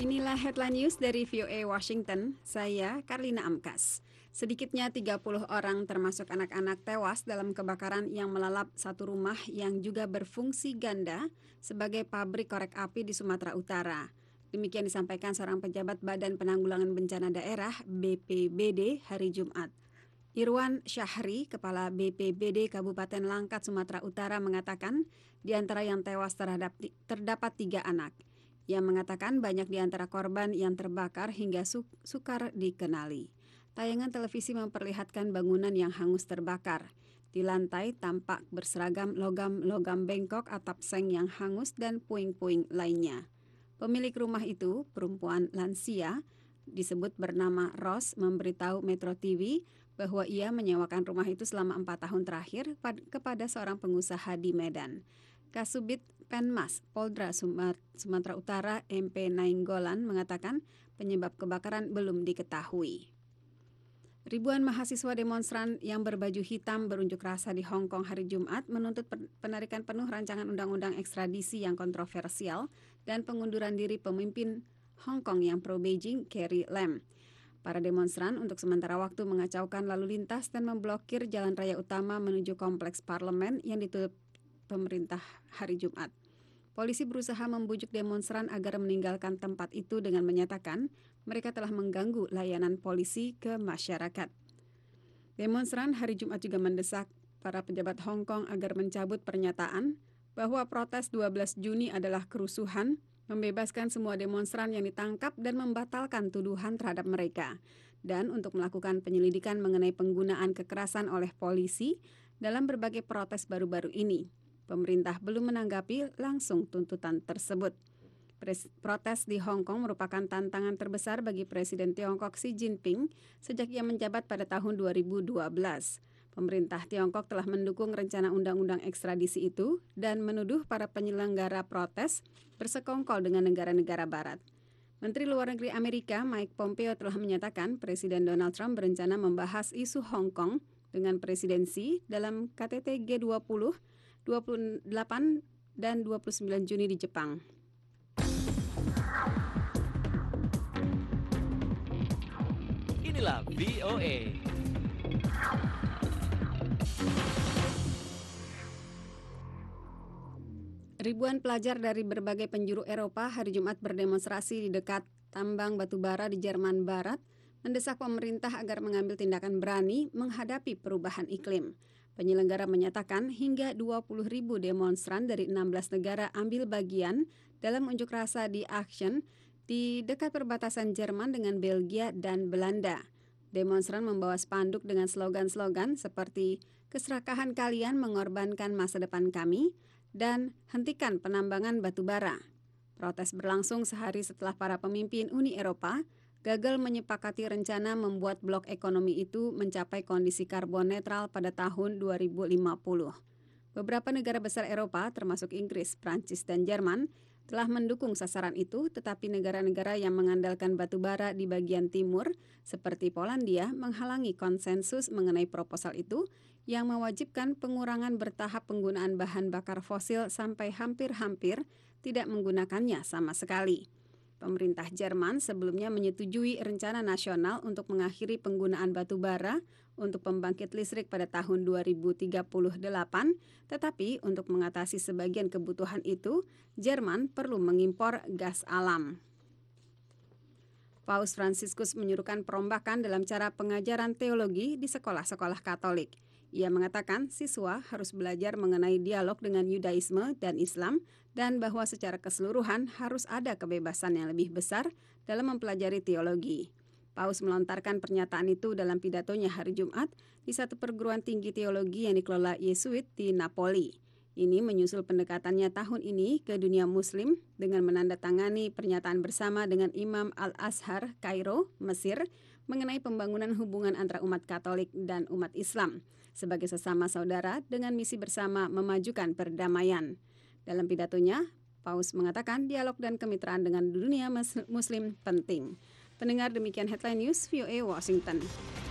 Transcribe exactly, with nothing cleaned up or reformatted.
Inilah headline news dari V O A Washington, saya Karlina Amkas. Sedikitnya tiga puluh orang termasuk anak-anak tewas dalam kebakaran yang melalap satu rumah yang juga berfungsi ganda sebagai pabrik korek api di Sumatera Utara. Demikian disampaikan seorang pejabat Badan Penanggulangan Bencana Daerah B P B D hari Jumat. Irwan Syahri, Kepala B P B D Kabupaten Langkat, Sumatera Utara mengatakan di antara yang tewas terhadap, terdapat tiga anak. Ia mengatakan banyak di antara korban yang terbakar hingga su- sukar dikenali. Tayangan televisi memperlihatkan bangunan yang hangus terbakar. Di lantai tampak berseragam logam-logam bengkok, atap seng yang hangus, dan puing-puing lainnya. Pemilik rumah itu, perempuan lansia, disebut bernama Ros, memberitahu Metro T V bahwa ia menyewakan rumah itu selama empat tahun terakhir pad- kepada seorang pengusaha di Medan. Kasubit Penmas Polda Sumatera Utara M P Nainggolan mengatakan penyebab kebakaran belum diketahui. Ribuan mahasiswa demonstran yang berbaju hitam berunjuk rasa di Hong Kong hari Jumat menuntut penarikan penuh rancangan undang-undang ekstradisi yang kontroversial dan pengunduran diri pemimpin Hong Kong yang pro-Beijing, Carrie Lam. Para demonstran untuk sementara waktu mengacaukan lalu lintas dan memblokir jalan raya utama menuju kompleks parlemen yang ditutup pemerintah hari Jumat. Polisi berusaha membujuk demonstran agar meninggalkan tempat itu dengan menyatakan mereka telah mengganggu layanan polisi ke masyarakat. Demonstran hari Jumat juga mendesak para pejabat Hong Kong agar mencabut pernyataan bahwa protes dua belas Juni adalah kerusuhan, membebaskan semua demonstran yang ditangkap dan membatalkan tuduhan terhadap mereka, dan untuk melakukan penyelidikan mengenai penggunaan kekerasan oleh polisi dalam berbagai protes baru-baru ini. Pemerintah belum menanggapi langsung tuntutan tersebut. Pres- protes di Hong Kong merupakan tantangan terbesar bagi Presiden Tiongkok Xi Jinping sejak ia menjabat pada tahun dua ribu dua belas. Pemerintah Tiongkok telah mendukung rencana undang-undang ekstradisi itu dan menuduh para penyelenggara protes bersekongkol dengan negara-negara barat. Menteri Luar Negeri Amerika Mike Pompeo telah menyatakan Presiden Donald Trump berencana membahas isu Hong Kong dengan presidensi dalam K T T G dua puluh, dua puluh delapan dan dua puluh sembilan Juni di Jepang. Inilah V O A. Ribuan pelajar dari berbagai penjuru Eropa hari Jumat berdemonstrasi di dekat tambang batubara di Jerman Barat, mendesak pemerintah agar mengambil tindakan berani menghadapi perubahan iklim. Penyelenggara menyatakan hingga dua puluh ribu demonstran dari enam belas negara ambil bagian dalam unjuk rasa di Aachen di dekat perbatasan Jerman dengan Belgia dan Belanda. Demonstran membawa spanduk dengan slogan-slogan seperti "Keserakahan kalian mengorbankan masa depan kami" dan "Hentikan penambangan batubara". Protes berlangsung sehari setelah para pemimpin Uni Eropa gagal menyepakati rencana membuat blok ekonomi itu mencapai kondisi karbon netral pada tahun dua ribu lima puluh. Beberapa negara besar Eropa, termasuk Inggris, Prancis, dan Jerman, telah mendukung sasaran itu, tetapi negara-negara yang mengandalkan batubara di bagian timur, seperti Polandia, menghalangi konsensus mengenai proposal itu yang mewajibkan pengurangan bertahap penggunaan bahan bakar fosil sampai hampir-hampir tidak menggunakannya sama sekali. Pemerintah Jerman sebelumnya menyetujui rencana nasional untuk mengakhiri penggunaan batu bara untuk pembangkit listrik pada tahun dua ribu tiga puluh delapan, tetapi untuk mengatasi sebagian kebutuhan itu, Jerman perlu mengimpor gas alam. Paus Fransiskus menyuruhkan perombakan dalam cara pengajaran teologi di sekolah-sekolah Katolik. Ia mengatakan siswa harus belajar mengenai dialog dengan Yudaisme dan Islam dan bahwa secara keseluruhan harus ada kebebasan yang lebih besar dalam mempelajari teologi. Paus melontarkan pernyataan itu dalam pidatonya hari Jumat di satu perguruan tinggi teologi yang dikelola Yesuit di Napoli. Ini menyusul pendekatannya tahun ini ke dunia Muslim dengan menandatangani pernyataan bersama dengan Imam Al-Azhar, Kairo, Mesir, mengenai pembangunan hubungan antara umat Katolik dan umat Islam sebagai sesama saudara dengan misi bersama memajukan perdamaian. Dalam pidatonya, Paus mengatakan dialog dan kemitraan dengan dunia Muslim penting. Pendengar, demikian headline news V O A Washington.